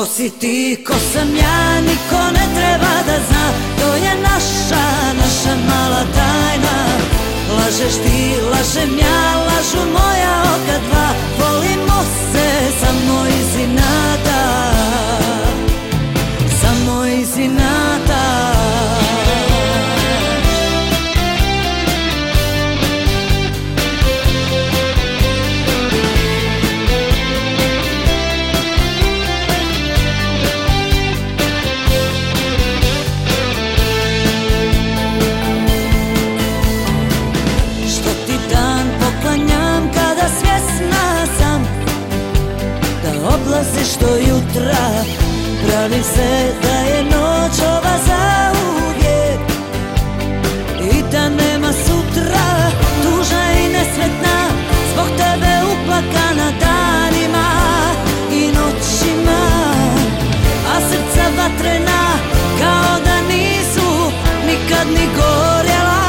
si ti, ko sam ja, niko ne treba da zna. To je naša mala tajna. Lažeš ti, lažem ja, lažu moja oka dva. Volimo se samo iz inata, samo iz inata. Odlaziš do jutra, pravim se da je noć ova zauvijek i da nema sutra. Tužna i nesretna, zbog tebe uplakana danima i noćima, a srca vatrena kao da nisu nikad ni gorjela.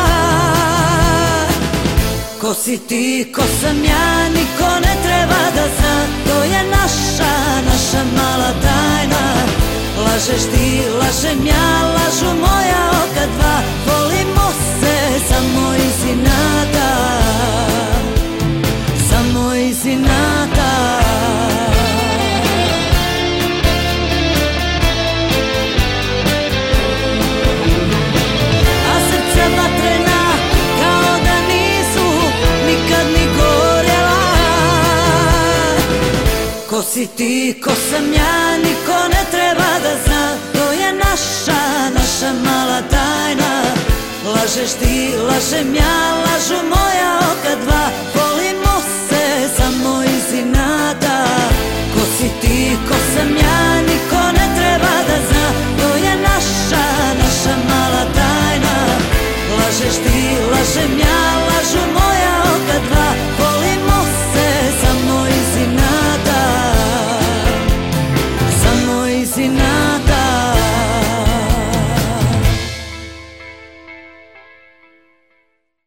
Ko si ti, ko sam ja, niko ne treba da zna. To je naša mala tajna. Lažeš ti, lažem ja, lažu moja oka dva. Volimo se samo iz inata, samo iz inata. A srca vatrena kao da nisu nikad ni gorjela. Ko si ti, ko sam ja, niko ne treba da zna. To je naša mala tajna. Lažeš ti, lažem ja, lažu moja oka dva. Volimo se samo iz inata. Ko si ti, ko sam ja, niko ne treba da zna. To je naša mala tajna. Lažeš ti, lažem ja, lažu moja oka dva. Volimo se samo iz inata, samo iz inata.